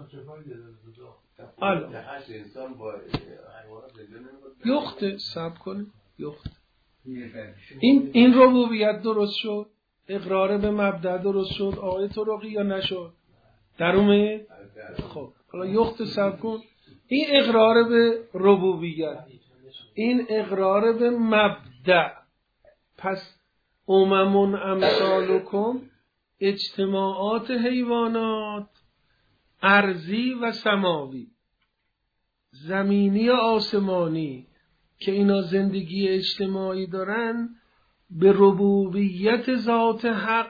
یخت سب کنه یخت. این ربوبیت درست شد، اقرار به مبدأ درست شد آقای طرقی یا نشد؟ در اومد؟ خب حالا یخت سب کن. این اقرار به ربوبیت، این اقرار به مبدأ. پس امم امثالکم، اجتماعات حیوانات ارضی و سماوی، زمینی آسمانی، که اینا زندگی اجتماعی دارن، به ربوبیت ذات حق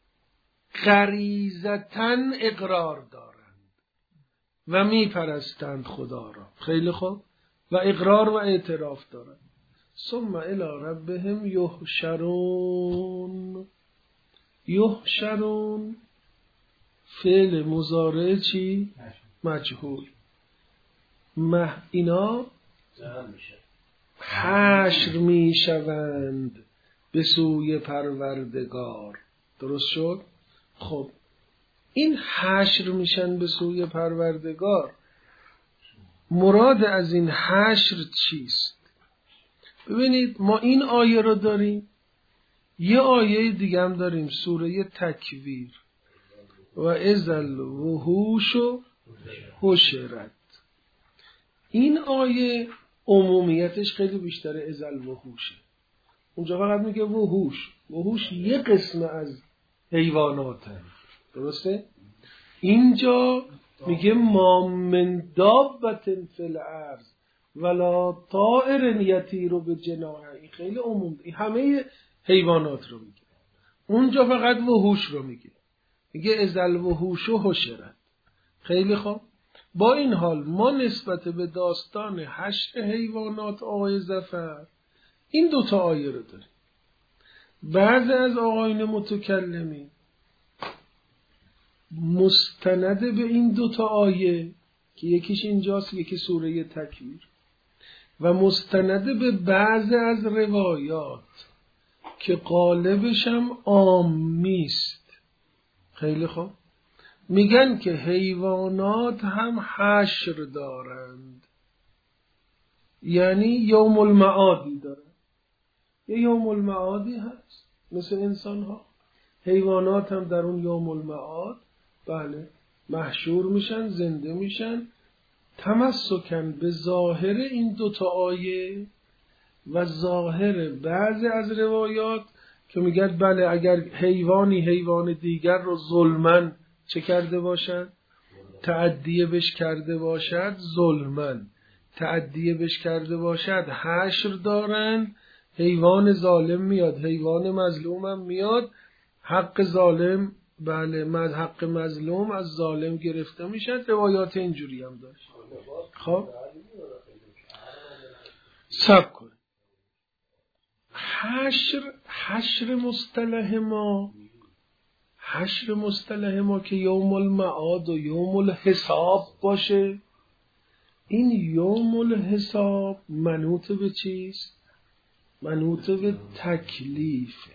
غریزتاً اقرار دارند و میپرستند خدا را. خیلی خوب. و اقرار و اعتراف دارند. ثم الی ربهم یحشرون. یحشرون فعل مضارع چی؟ مجهول. اینا حشر میشوند به سوی پروردگار. درست شد؟ خب این حشر میشن به سوی پروردگار، مراد از این حشر چیست؟ ببینید ما این آیه رو داریم، یه آیه دیگه هم داریم، سوره تکویر، و اذل وحوش حشرت. این آیه عمومیتش خیلی بیشتره، اذل وحوشه. اونجا فقط میگه وحوش. وحوش یه قسم از حیواناته، درسته؟ اینجا میگه ما من دابة فی الارض ولا طائر یطیر بجناحه. این خیلی عموم، این همه حیوانات رو میگه. اونجا فقط وحوش رو میگه، میگه اذل وحوش حشرت. خیلی خوب. با این حال ما نسبت به داستان حشر حیوانات آقای ظفر این دوتا آیه رو داریم. بعضی از آقایون متکلمین مستند به این دوتا آیه که یکیش اینجاست، یکی سوره تکویر، و مستند به بعضی از روایات که قالبش هم عامیست. خیلی خوب. میگن که حیوانات هم حشر دارند، یعنی یوم المعادی دارند. یه یوم المعادی هست مثل انسان ها، حیوانات هم در اون یوم المعاد بله محشور میشن، زنده میشن. تمسکن به ظاهر این دوتا آیه و ظاهر بعضی از روایات که میگن بله اگر حیوان دیگر رو ظلمن چه کرده باشد؟ تعدیه بش کرده باشد، ظلمن تعدیه بش کرده باشد، حشر دارن. حیوان ظالم میاد، حیوان مظلوم هم میاد، حق ظالم بله حق مظلوم از ظالم گرفته میشن. روایات اینجوری هم داشت. خب سب کن. حشر مصطلح ما که یوم المعاد و یوم الحساب باشه، این یوم الحساب منوط به چیست؟ منوط به تکلیفه.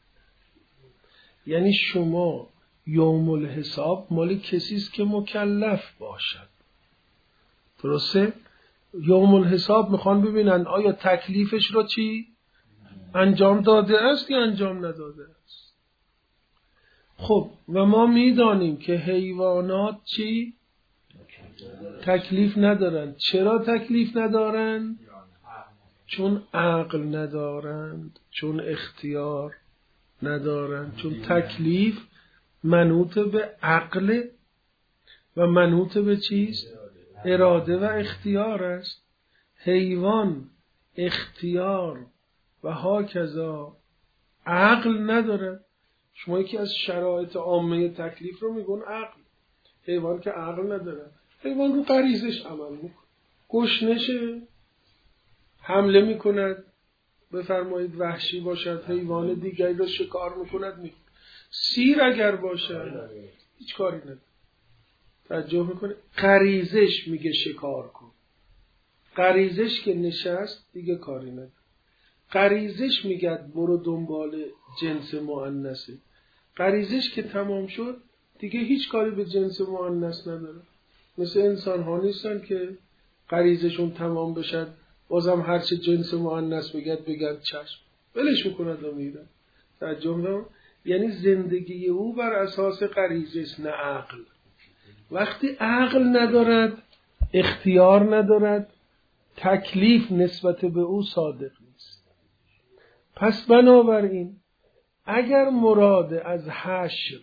یعنی شما یوم الحساب مال کسیست که مکلف باشد. درسته؟ یوم الحساب میخوان ببینن آیا تکلیفش رو چی؟ انجام داده است یا انجام نداده است. خب و ما میدانیم که حیوانات چی؟ تکلیف ندارند. چرا تکلیف ندارند؟ چون عقل ندارند، چون اختیار ندارند. چون تکلیف منوط به عقل و منوط به چیست؟ اراده و اختیار است. حیوان اختیار و هاکذا عقل نداره. شما یکی از شرایط عامه تکلیف رو میگن عقل. حیوان که عقل نداره، حیوان رو غریزش عمل میکنه. گشنشه حمله میکند، بفرمایید وحشی باشد، حیوان دیگری رو شکار میکند. سیر اگر باشه هیچ کاری نداره. توجه میکنه؟ غریزش میگه شکار کن. غریزش که نشست دیگه کاری نداره. غریزش میگه برو دنبال جنس مؤنثه. غریزش که تمام شد دیگه هیچ کاری به جنس مؤنث نداره. مثل انسان ها نیستن که غریزشون تمام بشد بازم هرچه جنس مؤنث بگن چشم ولش میکنند و میرن. توجه، یعنی زندگی او بر اساس غریزه است نه عقل. وقتی عقل ندارد، اختیار ندارد، تکلیف نسبت به او صادق نیست. پس بنابراین اگر مراد از حشر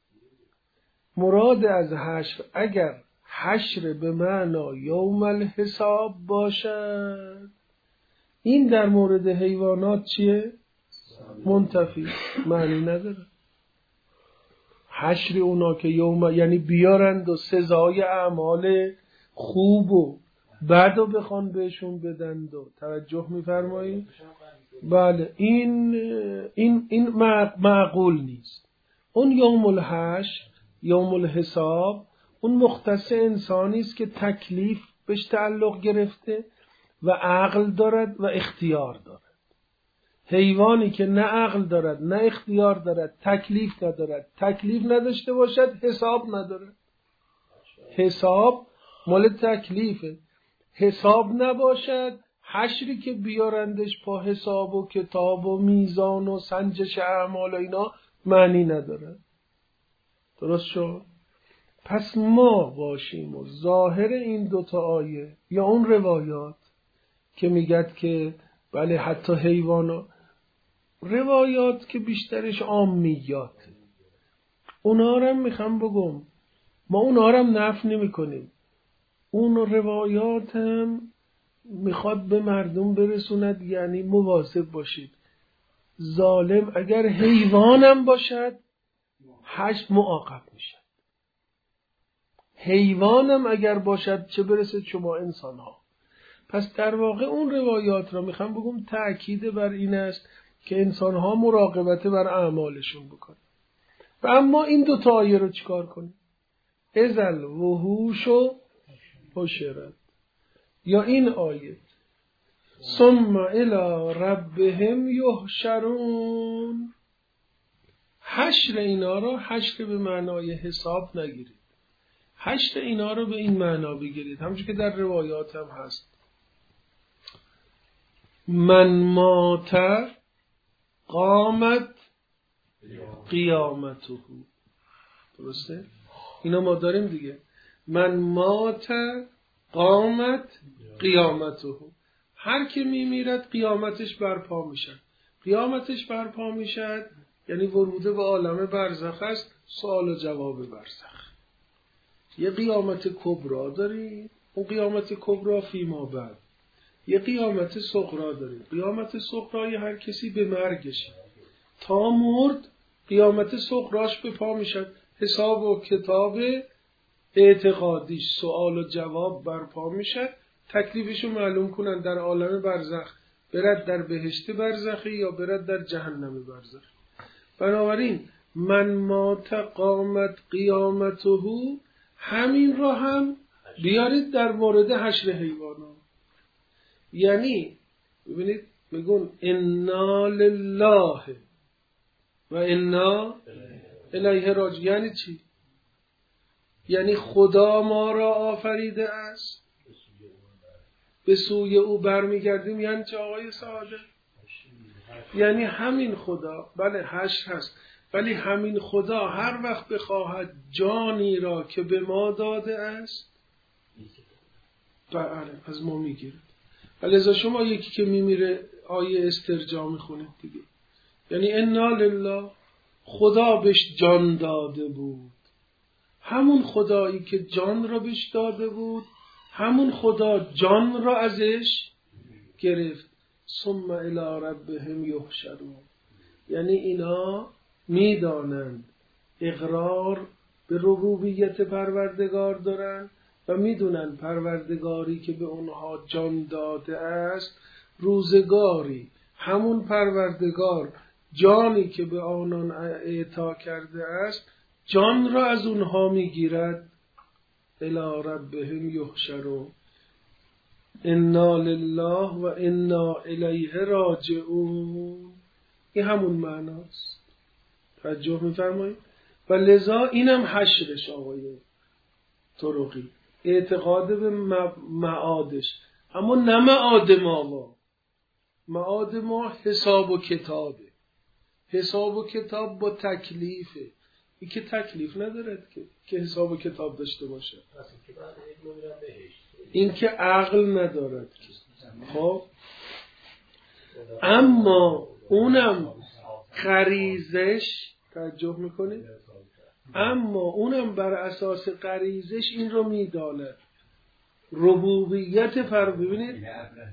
اگر حشر به معنی یوم الحساب باشد، این در مورد حیوانات چیه؟ منتفی، معنی نداره. حشر اونا که یوم یعنی بیارند و سزای اعمال خوب و بد و بخوان بهشون بدند و توجه می‌فرمایید؟ بله این معقول نیست. اون یوم الحشر، یوم الحساب، اون مختص انسانی است که تکلیف بهش تعلق گرفته و عقل دارد و اختیار دارد. حیوانی که نه عقل دارد نه اختیار دارد، تکلیف ندارد، تکلیف نداشته باشد حساب ندارد. حساب مال تکلیفه. حساب نباشد، حشری که بیارندش پا حساب و کتاب و میزان و سنجش اعمال و اینا معنی نداره. درست شد؟ پس ما باشیم و ظاهر این دوتا آیه یا اون روایات که میگد که بله حتی حیوانا، روایات که بیشترش عامیاته، اونا رو میخوام بگم ما اونا رو نفی نمی کنیم. اون روایات هم میخواد به مردم برسوند، یعنی مواظب باشید. ظالم اگر حیوانم باشد حشر معاقب میشد. حیوانم اگر باشد چه برسه شما انسان ها. پس در واقع اون روایات را میخوام بگم تأکید بر این است که انسان ها مراقبت بر اعمالشون بکنن. و اما این دو تا آیه رو چیکار کنیم؟ ازل وحوش و حشرت، یا این آیه ثم الی ربهم یحشرون. حشر اینا رو حشر به معنای حساب نگیرید، حشر اینا رو به این معنا بگیرید، همونجور که در روایات هم هست من مات قامت قیامته. درسته؟ اینا ما داریم دیگه. من مات قامت قیامته، هر که میمیرد قیامتش برپا میشد. قیامتش برپا میشد یعنی ورود به عالم برزخ است، سوال و جواب برزخ. یه قیامت کبرا داریم، اون قیامت کبرا فیما بعد. یه قیامت صغرا داریم. قیامت صغرای هر کسی به مرگشه، تا مرد قیامت صغراش به پا میشد، حساب و کتاب اعتقادیش سوال و جواب برپا میشد، تکلیفشو معلوم کنن در عالم برزخ، برد در بهشت برزخی یا برد در جهنم برزخی. بنابراین من مات قامت قیامته، همین را هم بیارید در مورد حشر حیوانات. یعنی ببینید میگن انا لله و انا الیه راجعون. یعنی چی؟ یعنی خدا ما را آفریده است، به سوی او برمیگردیم. یعنی چه آقای سعاده؟ یعنی همین خدا، بله حشر هست، ولی همین خدا هر وقت بخواهد جانی را که به ما داده است بله از ما میگیرد. ولی از شما یکی که میمیره آیه استرجاع میخونید دیگه، یعنی انا لله، خدا بهش جان داده بود، همون خدایی که جان را بهش داده بود همون خدا جان را ازش گرفت. ثم الی ربهم یحشرون، یعنی اینا میدانند اقرار به ربوبیت پروردگار دارند و میدونن پروردگاری که به اونها جان داده است روزگاری همون پروردگار جانی که به آنان اعطا کرده است جان را از اونها میگیرد. الی ربهم یحشرون انا لله و انا الیه راجعون. این همون معناست. توجه می‌فرمایید؟ و لذا اینم حشرش آقای طرقی، اعتقاد به معادش، اما نه معاد ما. معاد ما حساب و کتابه. حساب و کتاب با تکلیفه. این که تکلیف ندارد که حساب و کتاب داشته باشه. این که عقل ندارد. خب اما اونم غریزش، توجه میکنه، اما اونم بر اساس غریزش این رو میداند. ربوبیت ببینید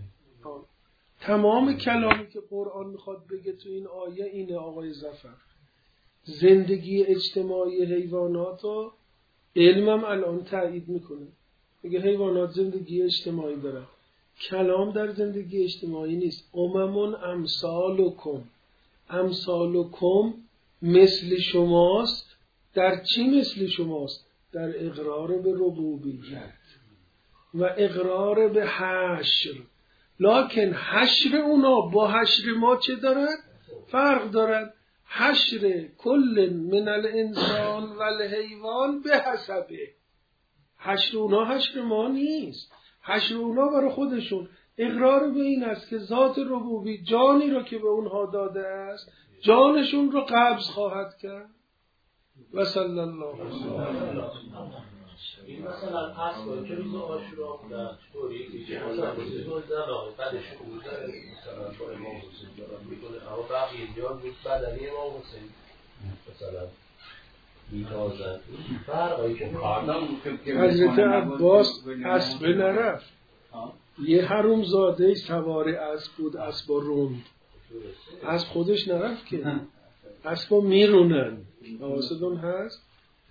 تمام کلامی که قرآن میخواد بگه تو این آیه اینه آقای ظفر. زندگی اجتماعی حیوانات رو علمم الان تایید میکنه، میگه حیوانات زندگی اجتماعی دارن. کلام در زندگی اجتماعی نیست. اممون امثالکم، امثالکم مثل شماست. در چی مثل شماست؟ در اقرار به ربوبیت و اقرار به حشر. لکن حشر اونا با حشر ما چه دارد؟ فرق دارد. حشر کل من الانسان و الحیوان به حسبه. حشر اونا حشر ما نیست. حشر اونا برای خودشون اقرار به این است که ذات ربوبی جانی را که به اونها داده است جانشون رو قبض خواهد کرد. و صلی الله علیه و این مثلا اصلا که روز عاشورا بودن طوری که مثلا روز زنان بعدش بوده مثلا با امام حسین دارن میکنه، اما بقیه دیار بود بدنی امام حسین مثلا میتازن. فرقایی که حضرت عباس اسب نرفت، یه حرومزاده سوار اسب بود، اسب روند، اسب خودش نرفت که اسب میرونن. حواستون هست؟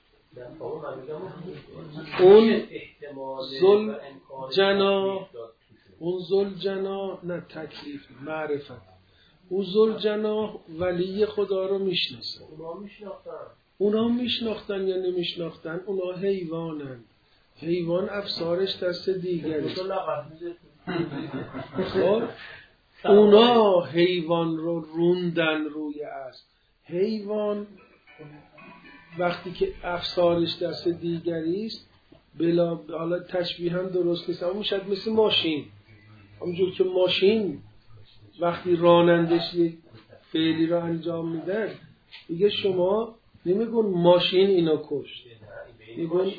اون زلجنا نه تکلیف معرفت. اون زلجنا ولی خدا رو میشناسن. اونا میشناختن یا نمیشناختن، اونا حیوانن. حیوان افسارش دست دیگری. خب اونا حیوان رو روندن روی اسب. حیوان وقتی که افسارش دست دیگری است، بلا حالا تشبیه هم درست نیست، اما شاید مثل ماشین، همونجور که ماشین وقتی رانندش یک فعلی رو انجام میدن، دیگه شما نمیگون ماشین اینو کشت، میگون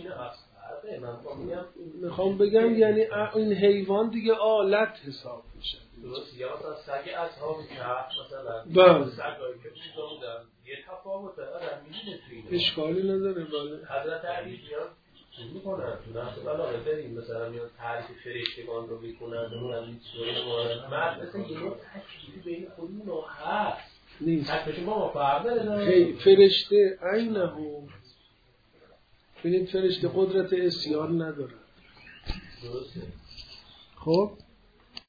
میخوام بگم یعنی این حیوان دیگه آلت حساب میشه. درست، یا مثلا سگ اصحاب کهف مثلا سگایی که بودن یه تفاوته آدم میدونه تو اینه، اشکالی نداره. بله حضرت علی میاد چیز میکنن تو نفس بلاغه بریم مثلا میاد تعریف فرشتگان رو میکنن اونم این سوری مورد مرد مثلا یه نوع تکلیفی بین خودمون رو هست نیست. تکلیفی ما فرق داره. فرشته عینه ببینید فرشته قدرت اسیان نداره. درسته. خب